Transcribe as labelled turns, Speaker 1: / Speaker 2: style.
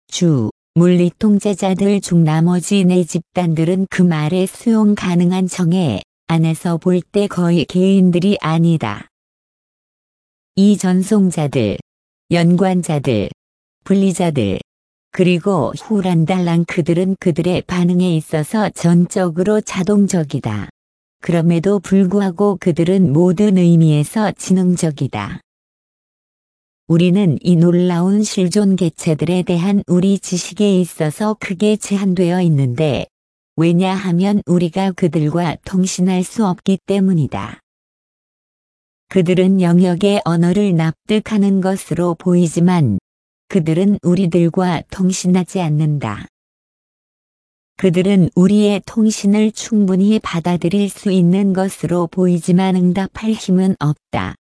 Speaker 1: 물리 통제자들 중 나머지 네 집단들은 그 말에 수용 가능한 정해 안에서 볼 때 거의 개인들이 아니다. 이 전송자들, 연관자들, 분리자들, 그리고 후란달랑 그들은 그들의 반응에 있어서 전적으로 자동적이다. 그럼에도 불구하고 그들은 모든 의미에서 지능적이다. 우리는 이 놀라운 실존 개체들에 대한 우리 지식에 있어서 크게 제한되어 있는데, 왜냐하면 우리가 그들과 통신할 수 없기 때문이다. 그들은 영역의 언어를 납득하는 것으로 보이지만, 그들은 우리들과 통신하지 않는다. 그들은 우리의 통신을 충분히 받아들일 수 있는 것으로 보이지만 응답할 힘은 없다.